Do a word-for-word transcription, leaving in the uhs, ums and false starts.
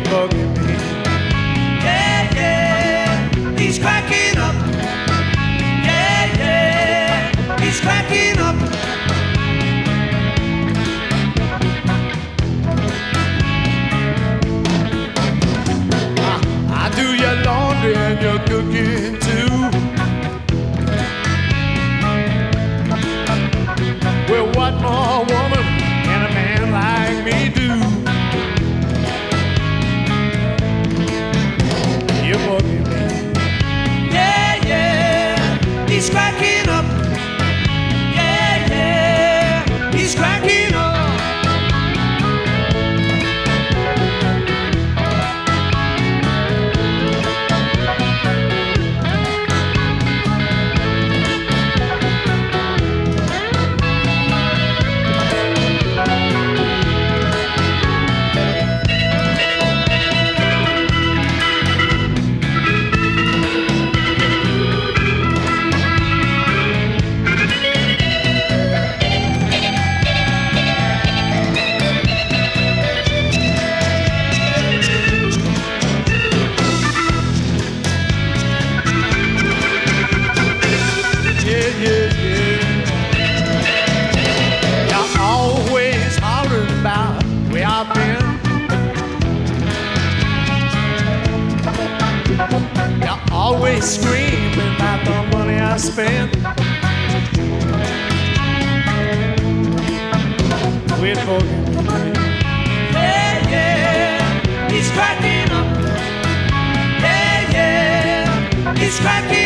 bugging me. Yeah, yeah, he's cracking up. Yeah, yeah, he's cracking up. I, I do your laundry and your cooking too. Well, what more woman can a man like me do? You're bugging me. Yeah, yeah, he's cracking up. Yeah, yeah, he's cracking up. Always screaming about the money I spent. Quit bugging me. Yeah, yeah, he's cracking up. Yeah, yeah, he's cracking